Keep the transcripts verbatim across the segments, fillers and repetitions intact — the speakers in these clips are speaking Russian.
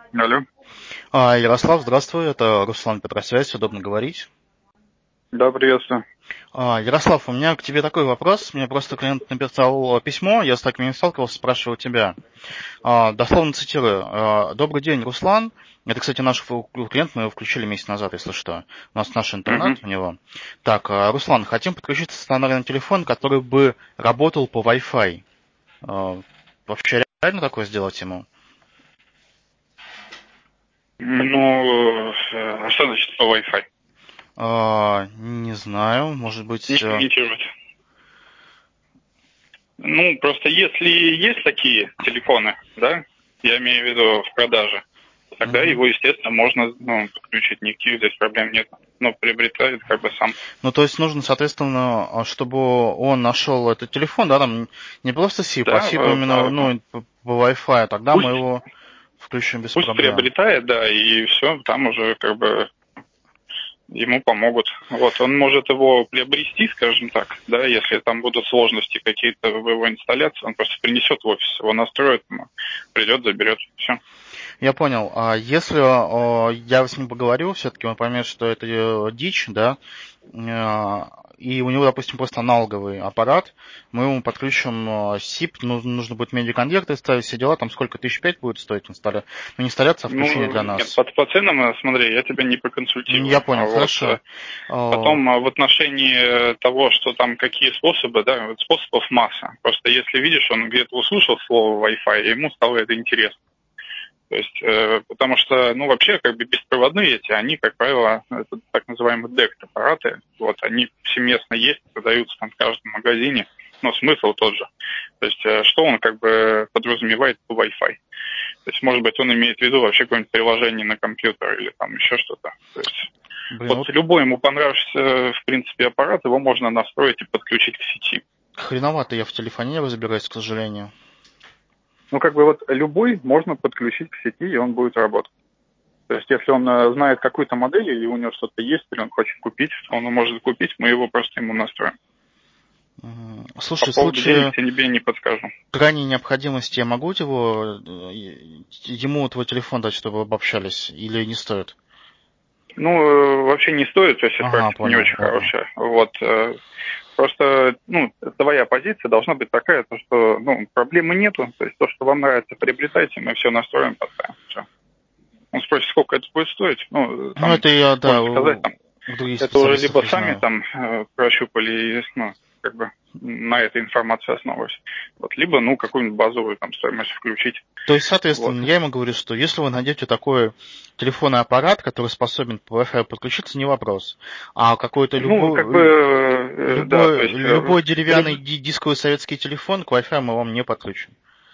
Алло. А, Ярослав, здравствуй, это Руслан Петросвязь, удобно говорить. Да, приветствую. А, Ярослав, у меня к тебе такой вопрос. Мне просто клиент написал письмо, я с таким не сталкивался, спрашиваю тебя. А, дословно цитирую. А, Добрый день, Руслан. Это, кстати, наш фу- клиент, мы его включили месяц назад, если что. У нас наш интернет Мгм. у него. Так, а, Руслан, хотим подключить стационарный телефон, который бы работал по Wi-Fi. А, Вообще реально такое сделать ему? Ну, э, а что значит по Wi-Fi? А, Не знаю, может Не быть... э, комментировать. Ну, просто если есть такие телефоны, да, я имею в виду в продаже, тогда мгм. его, естественно, можно ну, подключить. Никаких здесь проблем нет. Но приобретает как бы сам. Ну, то есть нужно, соответственно, а, чтобы он нашел этот телефон, да, там не просто сип, а Да, сип э, именно, а, ну, по, по Wi-Fi, тогда мы пусть, его включим без пусть проблем. приобретает, да, и все, там уже как бы ему помогут. Вот, он может его приобрести, скажем так, да, если там будут сложности какие-то в его инсталляции, он просто принесет в офис, его настроит, ему придет, заберет, все. Я понял. А если а, я с ним поговорю, все-таки он поймет, что это э, дичь, да, э, и у него, допустим, просто аналоговый аппарат, мы ему подключим э, сип, ну, нужно будет медиаконверты ставить, все дела, там сколько, тысяч пять будет стоить инсталля... ну, не инсталляция, а включение Ну, для нет, нас. по, по ценам, э, смотри, я тебя не М, Я проконсультирую. А понял, вот э, хорошо. А, потом э, в отношении э, того, что там какие способы, да, вот способов масса. Просто если видишь, он где-то услышал слово Wi-Fi, и ему стало это интересно. То есть, э, потому что, ну, вообще, как бы беспроводные эти, они, как правило, это так называемые дект-аппараты, вот, они повсеместно есть, продаются там в каждом магазине, но смысл тот же. То есть, э, что он как бы подразумевает по Wi-Fi? То есть, может быть, он имеет в виду вообще какое-нибудь приложение на компьютер или там еще что-то. То есть, блин, вот вот любой ему понравившийся, в принципе, аппарат, его можно настроить и подключить к сети. хреновато я в телефоне разбираюсь, к сожалению. Ну, как бы вот любой можно подключить к сети, и он будет работать. То есть, если он э, знает какую-то модель, или у него что-то есть, или он хочет купить, он может купить, мы его просто ему настроим. Мгм. По Слушай, в поводу денег случае тебе не подскажу. крайней необходимости я могу его, э, ему твой телефон дать, чтобы обобщались, или не стоит? Ну, э, вообще не стоит, то есть Ага, практика не понял, очень ладно. хорошая. Вот. э, Просто, ну, твоя позиция должна быть такая, то, что, ну, проблемы нету, то есть то, что вам нравится, приобретайте, мы все настроим, поставим, все. Он спросит, сколько это будет стоить, ну, Ну, там, это я, да, можно сказать, там, у, у других это уже специалистов либо узнаю. сами там э, прощупали, и, ну, как бы на этой информации основываясь. Вот, либо, ну, какую-нибудь базовую там стоимость включить. То есть, Вот. соответственно, я ему говорю, что если вы найдете такой телефонный аппарат, который способен по Wi-Fi подключиться, не вопрос. А какой-то Ну, как бы, любой, э, да, то любой, есть, э, любой деревянный при- ди- дисковый советский телефон к Wi-Fi мы вам не подключим.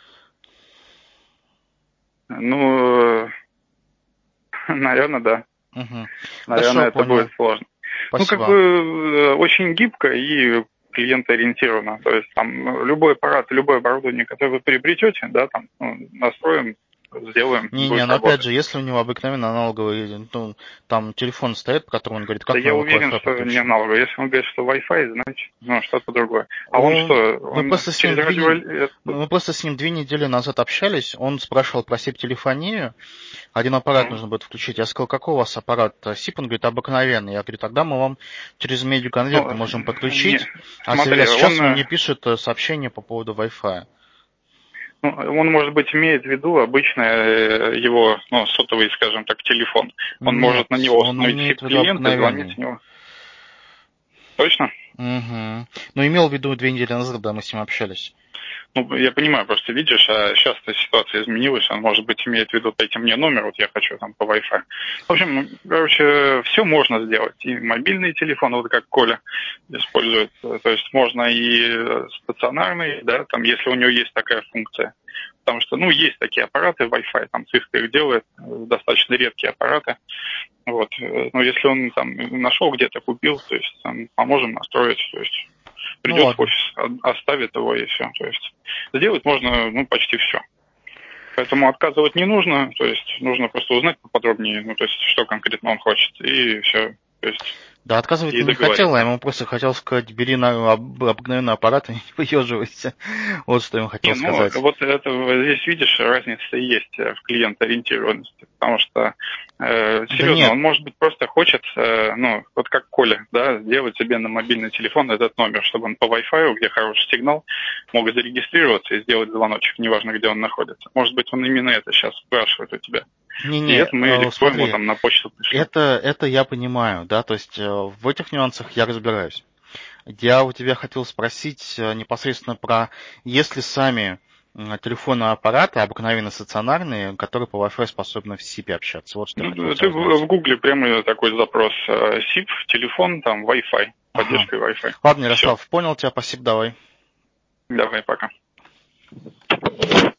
ну, наверное, да. Угу. Хорошо, Наверное, это будет понял. сложно. Ну, как бы, Спасибо. э, очень гибко и клиентоориентировано. То есть, там, ну, любой аппарат, любое оборудование, которое вы приобретете, да, там, ну, настроим, сделаем, Не-не, будет но опять работать. же, если у него обыкновенно аналоговый, ну, там телефон стоит, по которому он говорит, Да как мы я его к уверен, Wi-Fi что не подключим. аналоговый. Если он говорит, что Wi-Fi, значит, ну, что-то другое. А он что, Он, мы он просто с через ним две, радио... не- э, мы просто с ним две недели назад общались, он спрашивал про сип-телефонию, один аппарат Мгм. нужно будет включить. Я сказал, какой у вас аппарат сип? Он говорит, обыкновенный. Я говорю, тогда мы вам через медиаконверты Ну, можем не, подключить. А с- смотри, а сейчас он, он э, мне пишет э, сообщение по поводу Wi-Fi. ну, он, может быть, имеет в виду обычно э, его, ну, сотовый, скажем так, телефон. Он Нет, может на него он установить имеет в виду сип-клиент и звонить с обыкновенный. него. Точно? Угу. Но имел в виду две недели назад, когда мы с ним общались. Ну, я понимаю, просто видишь, а сейчас-то ситуация изменилась, он, может быть, имеет в виду, дайте мне номер, вот я хочу там по Wi-Fi. В общем, ну, короче, все можно сделать. И мобильный телефон, вот как Коля использует, то есть можно и э, стационарный, да, там, если у него есть такая функция. Потому что, ну, есть такие аппараты Wi-Fi, там Cisco их делает, э, достаточно редкие аппараты. Вот. э, Но если он там нашел где-то, купил, то есть там поможем настроить, то есть Ну придет в ладно. офис, о- оставит его и все. То есть сделать можно, ну, почти все. Поэтому отказывать не нужно, то есть нужно просто узнать поподробнее, ну, то есть что конкретно он хочет, и все. То есть Да, отказывать и не хотел, договориться. я ему просто хотел сказать, бери на об- обыкновенный аппарат и не выеживайся. Вот что я ему хотел Не, ну сказать. вот это вот здесь, видишь, разница и есть в клиент-ориентированности, потому что, э, Да серьезно, нет, он, может быть, просто хочет, э, ну, вот как Коля, да, сделать себе на мобильный телефон этот номер, чтобы он по Wi-Fi, где хороший сигнал, мог зарегистрироваться и сделать звоночек, неважно, где он находится. Может быть, он именно это сейчас спрашивает у тебя. И не-не, это мы э, легко ему смотри, там на почту пришлем. это, это я понимаю, да, то есть э, в этих нюансах я разбираюсь. Я у тебя хотел спросить э, непосредственно про, есть ли сами м, телефонные аппараты, обыкновенно стационарные, которые по Wi-Fi способны в сипе общаться. Вот что я хотел у Ну, тебя ты в узнать. в Гугле прямо такой запрос э, сип, телефон, там, Wi-Fi, Ага. поддержкой Wi-Fi. Ладно, Все, Ярослав, понял тебя, спасибо, давай. давай, пока.